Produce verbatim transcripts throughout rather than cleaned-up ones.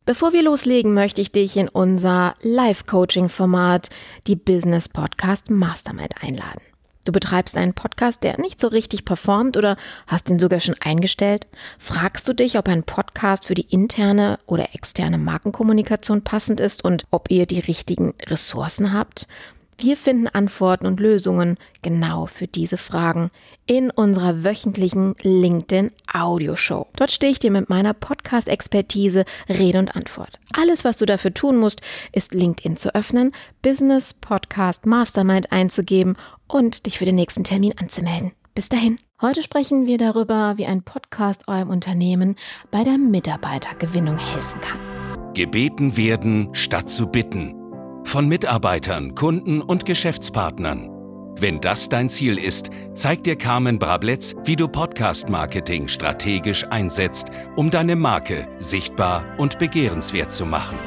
Bevor wir loslegen, möchte ich dich in unser Live-Coaching-Format, die Business Podcast Mastermind, einladen. Du betreibst einen Podcast, der nicht so richtig performt oder hast ihn sogar schon eingestellt? Fragst du dich, ob ein Podcast für die interne oder externe Markenkommunikation passend ist und ob ihr die richtigen Ressourcen habt? Wir finden Antworten und Lösungen genau für diese Fragen in unserer wöchentlichen LinkedIn-Audioshow. Dort stehe ich dir mit meiner Podcast-Expertise Rede und Antwort. Alles, was du dafür tun musst, ist LinkedIn zu öffnen, Business Podcast Mastermind einzugeben und dich für den nächsten Termin anzumelden. Bis dahin. Heute sprechen wir darüber, wie ein Podcast eurem Unternehmen bei der Mitarbeitergewinnung helfen kann. Gebeten werden statt zu bitten. Von Mitarbeitern, Kunden und Geschäftspartnern. Wenn das dein Ziel ist, zeigt dir Carmen Brabletz, wie du Podcast-Marketing strategisch einsetzt, um deine Marke sichtbar und begehrenswert zu machen.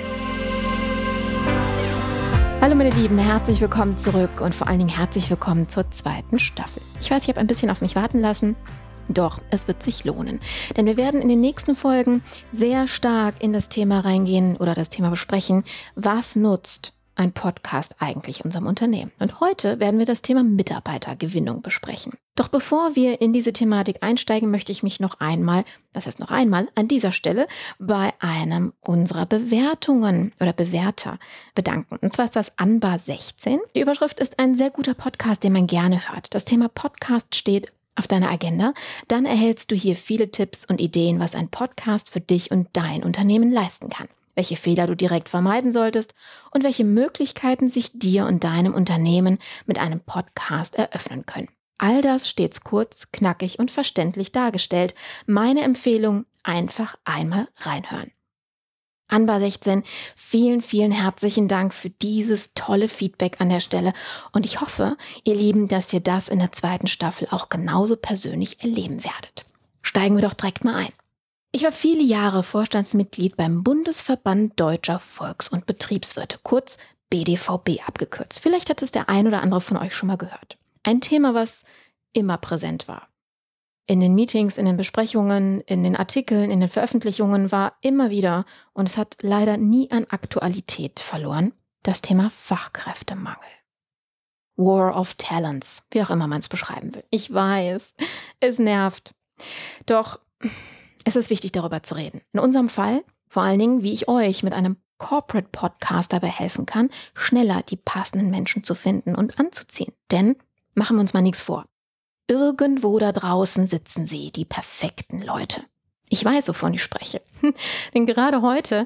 Hallo meine Lieben, herzlich willkommen zurück und vor allen Dingen herzlich willkommen zur zweiten Staffel. Ich weiß, ich habe ein bisschen auf mich warten lassen. Doch, es wird sich lohnen, denn wir werden in den nächsten Folgen sehr stark in das Thema reingehen oder das Thema besprechen, was nutzt ein Podcast eigentlich unserem Unternehmen. Und heute werden wir das Thema Mitarbeitergewinnung besprechen. Doch bevor wir in diese Thematik einsteigen, möchte ich mich noch einmal, was heißt noch einmal, an dieser Stelle bei einem unserer Bewertungen oder Bewerter bedanken. Und zwar ist das Anbar sechzehn. Die Überschrift ist ein sehr guter Podcast, den man gerne hört. Das Thema Podcast steht auf deiner Agenda, dann erhältst du hier viele Tipps und Ideen, was ein Podcast für dich und dein Unternehmen leisten kann, welche Fehler du direkt vermeiden solltest und welche Möglichkeiten sich dir und deinem Unternehmen mit einem Podcast eröffnen können. All das stets kurz, knackig und verständlich dargestellt. Meine Empfehlung, einfach einmal reinhören. Anbar sechzehn, vielen, vielen herzlichen Dank für dieses tolle Feedback an der Stelle und ich hoffe, ihr Lieben, dass ihr das in der zweiten Staffel auch genauso persönlich erleben werdet. Steigen wir doch direkt mal ein. Ich war viele Jahre Vorstandsmitglied beim Bundesverband Deutscher Volks- und Betriebswirte, kurz B D V B abgekürzt. Vielleicht hat es der ein oder andere von euch schon mal gehört. Ein Thema, was immer präsent war. In den Meetings, in den Besprechungen, in den Artikeln, in den Veröffentlichungen war immer wieder, und es hat leider nie an Aktualität verloren, das Thema Fachkräftemangel. War of Talents, wie auch immer man es beschreiben will. Ich weiß, es nervt. Doch es ist wichtig, darüber zu reden. In unserem Fall, vor allen Dingen, wie ich euch mit einem Corporate Podcast dabei helfen kann, schneller die passenden Menschen zu finden und anzuziehen. Denn, machen wir uns mal nichts vor. Irgendwo da draußen sitzen sie, die perfekten Leute. Ich weiß, wovon ich spreche. Denn gerade heute,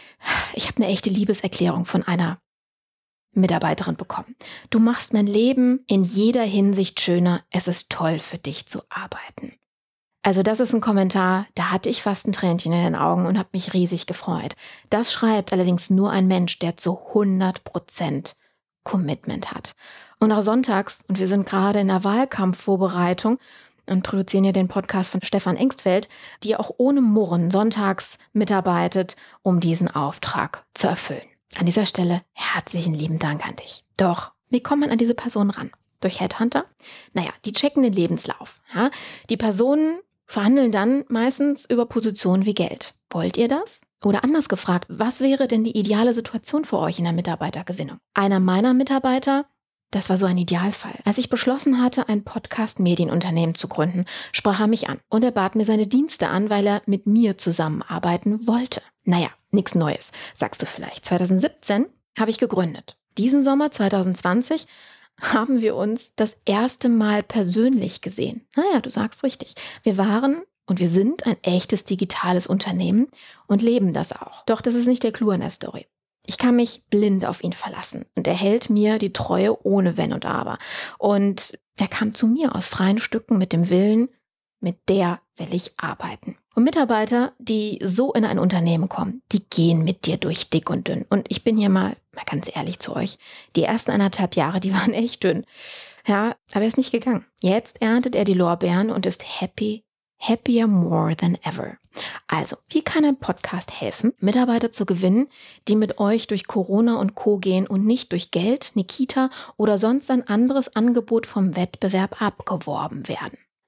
ich habe eine echte Liebeserklärung von einer Mitarbeiterin bekommen. Du machst mein Leben in jeder Hinsicht schöner. Es ist toll, für dich zu arbeiten. Also das ist ein Kommentar, da hatte ich fast ein Tränchen in den Augen und habe mich riesig gefreut. Das schreibt allerdings nur ein Mensch, der zu hundert Prozent Commitment hat. Und auch sonntags, und wir sind gerade in der Wahlkampfvorbereitung und produzieren ja den Podcast von Stefan Engstfeld, die auch ohne Murren sonntags mitarbeitet, um diesen Auftrag zu erfüllen. An dieser Stelle herzlichen lieben Dank an dich. Doch, wie kommt man an diese Person ran? Durch Headhunter? Naja, die checken den Lebenslauf. Ja? Die Personen verhandeln dann meistens über Positionen wie Geld. Wollt ihr das? Oder anders gefragt, was wäre denn die ideale Situation für euch in der Mitarbeitergewinnung? Einer meiner Mitarbeiter, das war so ein Idealfall. Als ich beschlossen hatte, ein Podcast-Medienunternehmen zu gründen, sprach er mich an und er bat mir seine Dienste an, weil er mit mir zusammenarbeiten wollte. Naja, nichts Neues, sagst du vielleicht. zwanzig siebzehn habe ich gegründet. Diesen Sommer zwanzig zwanzig haben wir uns das erste Mal persönlich gesehen. Naja, du sagst richtig. Wir waren und wir sind ein echtes digitales Unternehmen und leben das auch. Doch das ist nicht der Clou an der Story. Ich kann mich blind auf ihn verlassen und er hält mir die Treue ohne Wenn und Aber. Und er kam zu mir aus freien Stücken mit dem Willen, mit der will ich arbeiten. Und Mitarbeiter, die so in ein Unternehmen kommen, die gehen mit dir durch dick und dünn. Und ich bin hier mal, mal ganz ehrlich zu euch, die ersten anderthalb Jahre, die waren echt dünn. Ja, aber er ist nicht gegangen. Jetzt erntet er die Lorbeeren und ist happy, happier more than ever. Also, wie kann ein Podcast helfen, Mitarbeiter zu gewinnen, die mit euch durch Corona und Co. gehen und nicht durch Geld, Nikita oder sonst ein anderes Angebot vom Wettbewerb abgeworben werden?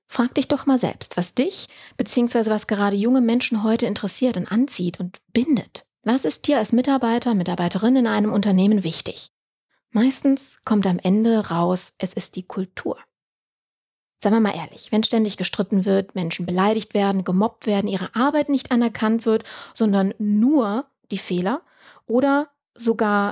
Frag dich doch mal selbst, was dich bzw. was gerade junge Menschen heute interessiert und anzieht und bindet. Was ist dir als Mitarbeiter, Mitarbeiterin in einem Unternehmen wichtig? Meistens kommt am Ende raus, es ist die Kultur. Seien wir mal ehrlich, wenn ständig gestritten wird, Menschen beleidigt werden, gemobbt werden, ihre Arbeit nicht anerkannt wird, sondern nur die Fehler oder sogar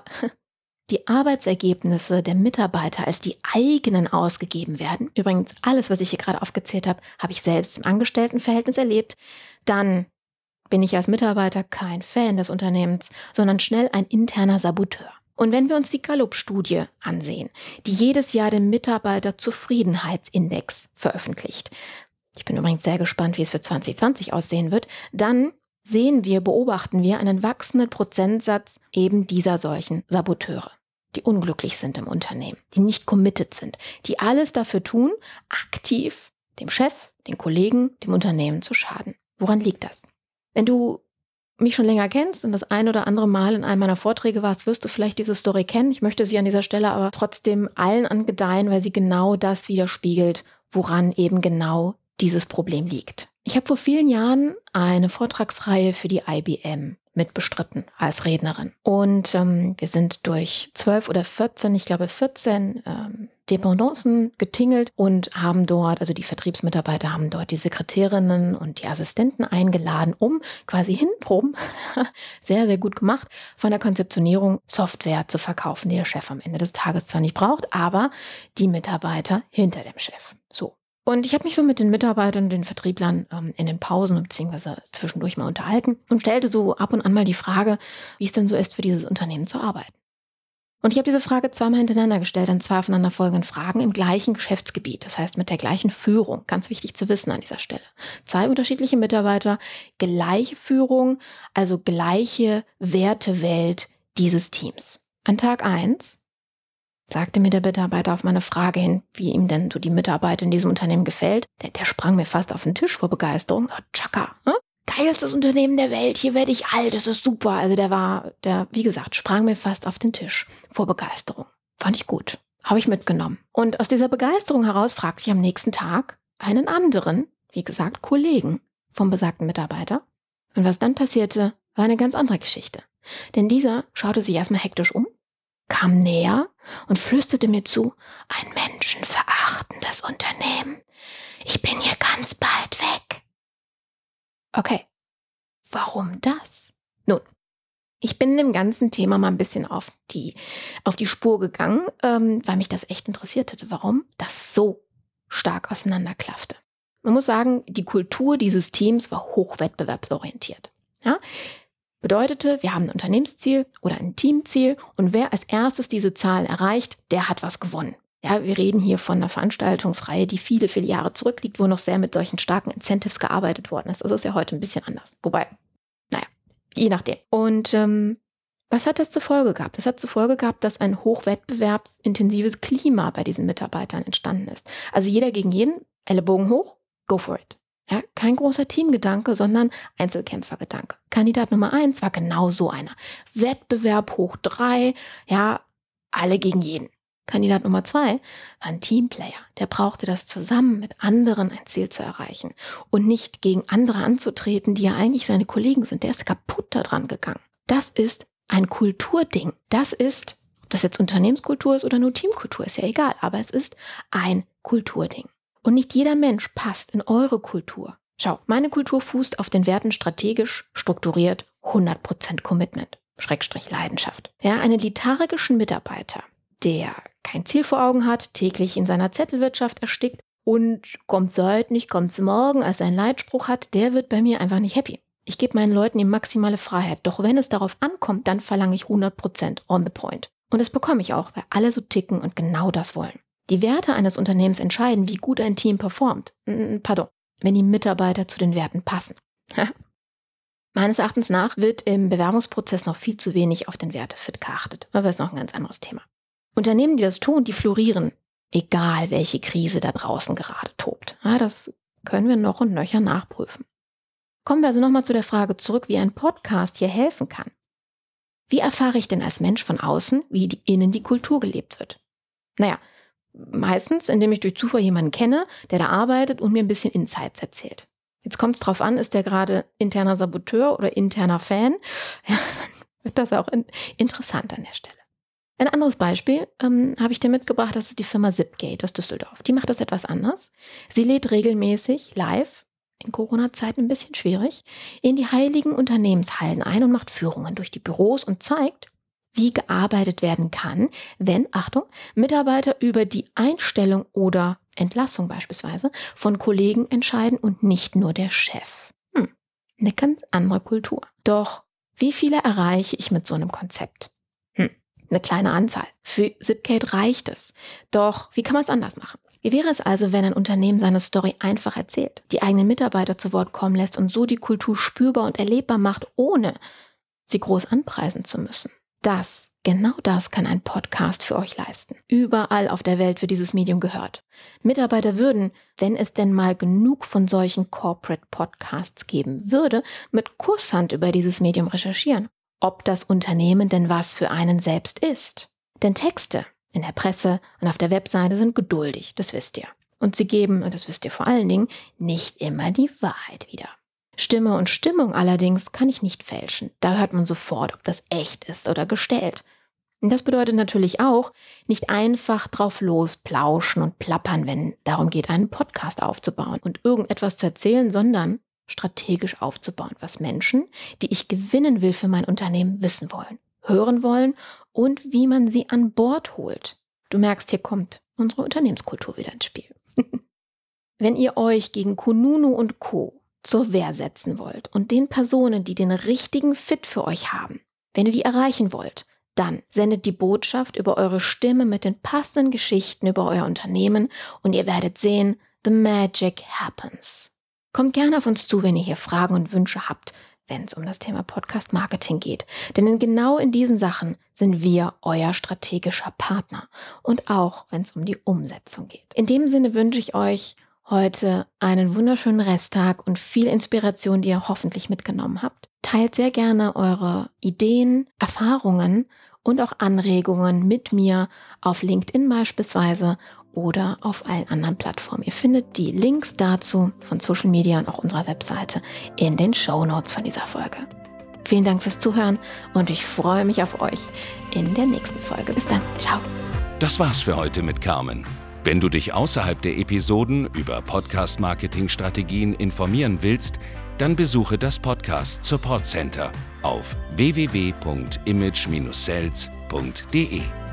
die Arbeitsergebnisse der Mitarbeiter als die eigenen ausgegeben werden, übrigens alles, was ich hier gerade aufgezählt habe, habe ich selbst im Angestelltenverhältnis erlebt, dann bin ich als Mitarbeiter kein Fan des Unternehmens, sondern schnell ein interner Saboteur. Und wenn wir uns die Gallup-Studie ansehen, die jedes Jahr den Mitarbeiterzufriedenheitsindex veröffentlicht, ich bin übrigens sehr gespannt, wie es für zwanzig zwanzig aussehen wird, dann sehen wir, beobachten wir einen wachsenden Prozentsatz eben dieser solchen Saboteure, die unglücklich sind im Unternehmen, die nicht committed sind, die alles dafür tun, aktiv dem Chef, den Kollegen, dem Unternehmen zu schaden. Woran liegt das? Wenn du mich schon länger kennst und das ein oder andere Mal in einem meiner Vorträge warst, wirst du vielleicht diese Story kennen. Ich möchte sie an dieser Stelle aber trotzdem allen angedeihen, weil sie genau das widerspiegelt, woran eben genau dieses Problem liegt. Ich habe vor vielen Jahren eine Vortragsreihe für die I B M mitbestritten als Rednerin. Und ähm, wir sind durch zwölf oder vierzehn, ich glaube vierzehn ähm, Dependancen getingelt und haben dort, also die Vertriebsmitarbeiter haben dort die Sekretärinnen und die Assistenten eingeladen, um quasi hintenrum, sehr, sehr gut gemacht, von der Konzeptionierung Software zu verkaufen, die der Chef am Ende des Tages zwar nicht braucht, aber die Mitarbeiter hinter dem Chef. So. Und ich habe mich so mit den Mitarbeitern und den Vertrieblern ähm, in den Pausen bzw. zwischendurch mal unterhalten und stellte so ab und an mal die Frage, wie es denn so ist, für dieses Unternehmen zu arbeiten. Und ich habe diese Frage zweimal hintereinander gestellt, an zwei aufeinanderfolgenden Fragen im gleichen Geschäftsgebiet, das heißt mit der gleichen Führung, ganz wichtig zu wissen an dieser Stelle. Zwei unterschiedliche Mitarbeiter, gleiche Führung, also gleiche Wertewelt dieses Teams. An Tag eins sagte mir der Mitarbeiter auf meine Frage hin, wie ihm denn so die Mitarbeit in diesem Unternehmen gefällt. Der, der sprang mir fast auf den Tisch vor Begeisterung. Oh, Chaka, ne? Geilstes Unternehmen der Welt, hier werde ich alt, das ist super. Also der war, der, wie gesagt, sprang mir fast auf den Tisch vor Begeisterung. Fand ich gut, habe ich mitgenommen. Und aus dieser Begeisterung heraus fragte ich am nächsten Tag einen anderen, wie gesagt, Kollegen vom besagten Mitarbeiter. Und was dann passierte, war eine ganz andere Geschichte. Denn dieser schaute sich erstmal hektisch um, kam näher und flüsterte mir zu, ein menschenverachtendes Unternehmen. Ich bin hier ganz bald weg. Okay, warum das? Nun, ich bin dem ganzen Thema mal ein bisschen auf die, auf die Spur gegangen, ähm, weil mich das echt interessiert hätte, warum das so stark auseinanderklaffte. Man muss sagen, die Kultur dieses Teams war hochwettbewerbsorientiert. Ja? Bedeutete, wir haben ein Unternehmensziel oder ein Teamziel und wer als erstes diese Zahlen erreicht, der hat was gewonnen. Ja, wir reden hier von einer Veranstaltungsreihe, die viele, viele Jahre zurückliegt, wo noch sehr mit solchen starken Incentives gearbeitet worden ist. Also ist ja heute ein bisschen anders. Wobei, naja, je nachdem. Und ähm, was hat das zur Folge gehabt? Das hat zur Folge gehabt, dass ein hochwettbewerbsintensives Klima bei diesen Mitarbeitern entstanden ist. Also jeder gegen jeden, Ellenbogen hoch, go for it. Ja, kein großer Teamgedanke, sondern Einzelkämpfergedanke. Kandidat Nummer eins war genau so einer. Wettbewerb hoch drei, ja, alle gegen jeden. Kandidat Nummer zwei war ein Teamplayer. Der brauchte das zusammen mit anderen ein Ziel zu erreichen und nicht gegen andere anzutreten, die ja eigentlich seine Kollegen sind. Der ist kaputt daran gegangen. Das ist ein Kulturding. Das ist, ob das jetzt Unternehmenskultur ist oder nur Teamkultur, ist ja egal, aber es ist ein Kulturding. Und nicht jeder Mensch passt in eure Kultur. Schau, meine Kultur fußt auf den Werten strategisch, strukturiert, hundert Prozent Commitment, Schrägstrich Leidenschaft. Ja, einen lethargischen Mitarbeiter, der kein Ziel vor Augen hat, täglich in seiner Zettelwirtschaft erstickt und kommt's heute nicht, kommt's morgen, als ein Leitspruch hat, der wird bei mir einfach nicht happy. Ich gebe meinen Leuten die maximale Freiheit, doch wenn es darauf ankommt, dann verlange ich hundert Prozent on the point. Und das bekomme ich auch, weil alle so ticken und genau das wollen. Die Werte eines Unternehmens entscheiden, wie gut ein Team performt. Pardon, wenn die Mitarbeiter zu den Werten passen. Meines Erachtens nach wird im Bewerbungsprozess noch viel zu wenig auf den Wertefit geachtet. Aber das ist noch ein ganz anderes Thema. Unternehmen, die das tun, die florieren, egal welche Krise da draußen gerade tobt. Ja, das können wir noch und nöcher nachprüfen. Kommen wir also nochmal zu der Frage zurück, wie ein Podcast hier helfen kann. Wie erfahre ich denn als Mensch von außen, wie die, innen die Kultur gelebt wird? Naja, Meistens, indem ich durch Zufall jemanden kenne, der da arbeitet und mir ein bisschen Insights erzählt. Jetzt kommt es drauf an, ist der gerade interner Saboteur oder interner Fan? Ja, dann wird das auch in- interessant an der Stelle. Ein anderes Beispiel ähm, habe ich dir mitgebracht, das ist die Firma Zipgate aus Düsseldorf. Die macht das etwas anders. Sie lädt regelmäßig live, in Corona-Zeiten ein bisschen schwierig, in die heiligen Unternehmenshallen ein und macht Führungen durch die Büros und zeigt, wie gearbeitet werden kann, wenn, Achtung, Mitarbeiter über die Einstellung oder Entlassung beispielsweise von Kollegen entscheiden und nicht nur der Chef. Hm, eine ganz andere Kultur. Doch wie viele erreiche ich mit so einem Konzept? Hm, eine kleine Anzahl. Für Zipgate reicht es. Doch wie kann man es anders machen? Wie wäre es also, wenn ein Unternehmen seine Story einfach erzählt, die eigenen Mitarbeiter zu Wort kommen lässt und so die Kultur spürbar und erlebbar macht, ohne sie groß anpreisen zu müssen? Das, genau das kann ein Podcast für euch leisten. Überall auf der Welt wird dieses Medium gehört. Mitarbeiter würden, wenn es denn mal genug von solchen Corporate Podcasts geben würde, mit Kusshand über dieses Medium recherchieren, ob das Unternehmen denn was für einen selbst ist. Denn Texte in der Presse und auf der Webseite sind geduldig, das wisst ihr. Und sie geben, und das wisst ihr vor allen Dingen, nicht immer die Wahrheit wieder. Stimme und Stimmung allerdings kann ich nicht fälschen. Da hört man sofort, ob das echt ist oder gestellt. Und das bedeutet natürlich auch, nicht einfach drauf los plauschen und plappern, wenn darum geht, einen Podcast aufzubauen und irgendetwas zu erzählen, sondern strategisch aufzubauen, was Menschen, die ich gewinnen will für mein Unternehmen, wissen wollen, hören wollen und wie man sie an Bord holt. Du merkst, hier kommt unsere Unternehmenskultur wieder ins Spiel. Wenn ihr euch gegen Kununu und Co. zur Wehr setzen wollt und den Personen, die den richtigen Fit für euch haben, wenn ihr die erreichen wollt, dann sendet die Botschaft über eure Stimme mit den passenden Geschichten über euer Unternehmen und ihr werdet sehen, the magic happens. Kommt gerne auf uns zu, wenn ihr hier Fragen und Wünsche habt, wenn es um das Thema Podcast-Marketing geht. Denn in genau in diesen Sachen sind wir euer strategischer Partner und auch, wenn es um die Umsetzung geht. In dem Sinne wünsche ich euch heute einen wunderschönen Resttag und viel Inspiration, die ihr hoffentlich mitgenommen habt. Teilt sehr gerne eure Ideen, Erfahrungen und auch Anregungen mit mir auf LinkedIn beispielsweise oder auf allen anderen Plattformen. Ihr findet die Links dazu von Social Media und auch unserer Webseite in den Shownotes von dieser Folge. Vielen Dank fürs Zuhören und ich freue mich auf euch in der nächsten Folge. Bis dann. Ciao. Das war's für heute mit Carmen. Wenn du dich außerhalb der Episoden über Podcast-Marketing-Strategien informieren willst, dann besuche das Podcast Support Center auf w w w punkt image Bindestrich sales punkt d e.